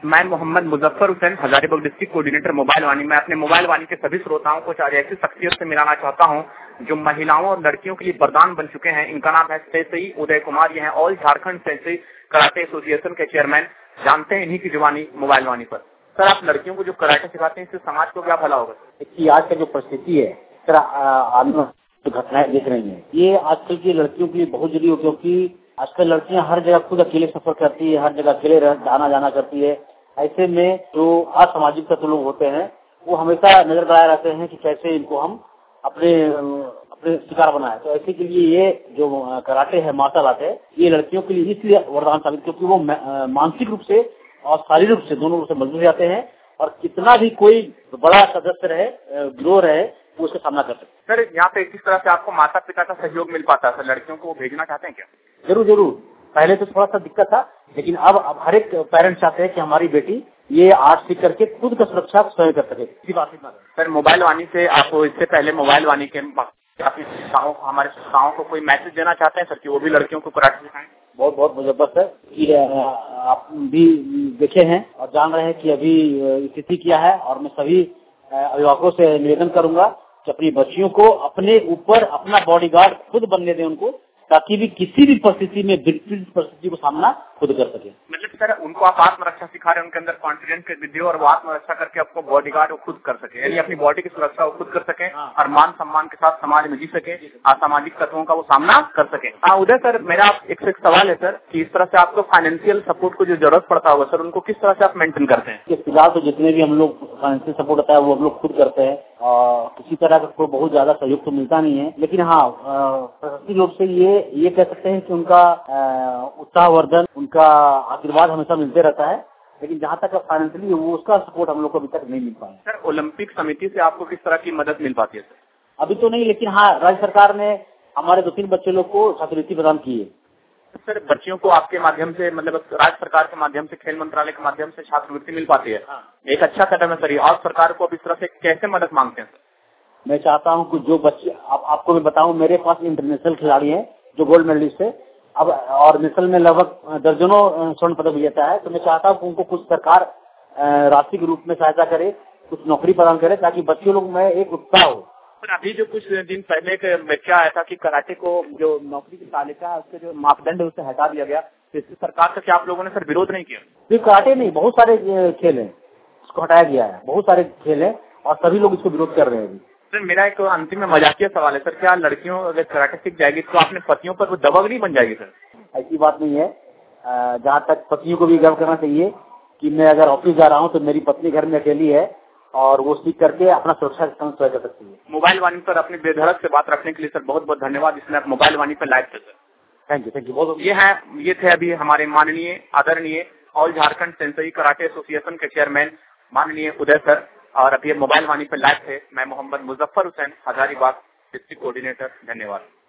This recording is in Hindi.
मैं Mohammad Muzaffar Hussain, Hazaribagh district coordinator mobile Vani. मैं अपने मोबाइल वाणी के सभी श्रोताओं को चार ऐसी शख्सियत से मिलाना चाहता हूं जो महिलाओं और लड़कियों के लिए वरदान बन चुके हैं। इनका नाम है सेसई उदय कुमार। ये हैं ऑल झारखंड सेसई कराटे एसोसिएशन के चेयरमैन। जानते हैं इन्हीं की जुबानी मोबाइल वाणी पर। सर, आप लड़कियों को जो कराटे सिखाते हैं इससे समाज को क्या भला होगा? देखिए, आज का जो परिस्थिति है, सर, आम घटनाएं देख रही हैं, ये आजकल की लड़कियों के लिए बहुत जरूरी हो, क्योंकि आजकल लड़कियां हर जगह खुद अकेले सफर करती है, हर जगह अकेले आना जाना करती है। ऐसे में जो असामाजिक तत्व लोग होते हैं वो हमेशा नजर गड़ाए रहते हैं कि कैसे इनको हम अपने अपने शिकार बनाए। तो ऐसे के लिए ये जो कराटे है, मार्शल आर्ट है, ये लड़कियों के लिए इसलिए वरदान साबित, क्योंकि वो मानसिक रूप से और शारीरिक रूप से दोनों रूप से मजबूत हो जाते हैं और कितना भी कोई बड़ा सदस्य रहे, गिरोह रहे, वो उसका सामना कर सकते हैं। सर, यहाँ पे किस तरह से आपको माता पिता का सहयोग मिल पाता है? सर, लड़कियों को भेजना चाहते हैं क्या? जरूर जरूर। पहले तो थोड़ा सा दिक्कत था, लेकिन अब हर एक पेरेंट्स चाहते हैं कि हमारी बेटी ये आर्ट सीख करके खुद का सुरक्षा स्वयं कर सके। सर, मोबाइल वाणी से आप इससे पहले मोबाइल वाणी के हमारे श्रोताओं को कोई मैसेज देना चाहते हैं सर कि वो भी लड़कियों को कराटे सिखाएं? बहुत बहुत जबरदस्त है। ये आप भी देखे हैं और जान रहे हैं कि अभी स्थिति क्या है, और मैं सभी अभिभावकों से निवेदन करूंगा कि अपनी बच्चियों को अपने ऊपर अपना बॉडीगार्ड खुद बनने दें उनको, ताकि भी किसी भी परिस्थिति में विपरीत परिस्थिति को सामना खुद कर सके। मतलब सर, उनको आप आत्मरक्षा सिखा रहे हैं, उनके अंदर कॉन्फिडेंस की वृद्धि और वो आत्मरक्षा करके आपको बॉडीगार्ड वो खुद कर सके, यानी अपनी बॉडी की सुरक्षा वो खुद कर सके और मान सम्मान के साथ समाज में जी सके, असामाजिक तत्वों का वो सामना कर सके। हाँ उदय सर, मेरा एक सवाल है सर कि इस तरह से आपको फाइनेंशियल सपोर्ट को जो जरूरत पड़ता होगा सर, उनको किस तरह से आप मेंटेन करते हैं? फिलहाल तो जितने भी हम लोग फाइनेंशियल सपोर्ट होता है वो हम लोग खुद करते हैं और किसी तरह का कोई बहुत ज्यादा सहयोग तो मिलता नहीं है, लेकिन हाँ प्रशासनिक रूप से ये कह सकते हैं कि उनका उत्साहवर्धन, उनका आशीर्वाद हमेशा मिलते रहता है, लेकिन जहाँ तक फाइनेंशियली वो उसका सपोर्ट हम लोग को अभी तक नहीं मिल पाया। सर, ओलंपिक समिति से आपको किस तरह की मदद मिल पाती है सर? अभी तो नहीं, लेकिन हाँ राज्य सरकार ने हमारे 2-3 बच्चे लोग को छात्रवृत्ति प्रदान की है। सर, बच्चियों को आपके माध्यम से, मतलब राज्य सरकार के माध्यम से, खेल मंत्रालय के माध्यम से छात्रवृत्ति मिल पाती है? हाँ। एक अच्छा कदम है सर। और सरकार को अब इस तरह से कैसे मदद मांगते हैं सर? मैं चाहता हूं कि जो बच्चे, आपको मैं बताऊं, मेरे पास इंटरनेशनल खिलाड़ी हैं जो गोल्ड मेडलिस्ट है अब, और नेशनल में लगभग दर्जनों स्वर्ण पदक विजेता है। तो मैं चाहता हूं कि उनको कुछ सरकार राशि के रूप में सहायता करे, कुछ नौकरी प्रदान करे, ताकि बच्चे लोग में एक उत्साह हो। सर, अभी जो कुछ दिन पहले एक व्याख्या आया था कि कराटे को जो नौकरी की तालिका है उसके जो मापदंड है उसे हटा दिया गया, तो इससे सरकार का क्या आप लोगों ने सर विरोध नहीं किया? सिर्फ कराटे नहीं, बहुत सारे खेल हैं, इसको हटाया गया है, बहुत सारे खेल हैं और सभी लोग इसको विरोध कर रहे हैं। सर, मेरा एक अंतिम में मजाकिया सवाल है सर, क्या लड़कियों अगर कराटे सीख जाएगी तो अपने पतियों पर वो दबंग नहीं बन जाएगी सर? ऐसी बात नहीं है। जहाँ तक पत्नियों को भी गर्व करना चाहिए कि मैं अगर ऑफिस जा रहा हूँ तो मेरी पत्नी घर में अकेली है और वो सीख करके अपना सुरक्षा स्वयं कर सकती है। मोबाइल वाणी पर अपनी बेधड़क से बात रखने के लिए सर बहुत बहुत धन्यवाद, जिसमें आप मोबाइल वाणी पर लाइव थे सर। थैंक यू बहुत। ये थे अभी हमारे माननीय आदरणीय all Jharkhand sensei karate association के चेयरमैन माननीय उदय सर, और अभी मोबाइल वाणी पर लाइव थे। मैं मोहम्मद मुजफ्फर हुसैन, हजारीबाग डिस्ट्रिक्ट कोऑर्डिनेटर। धन्यवाद।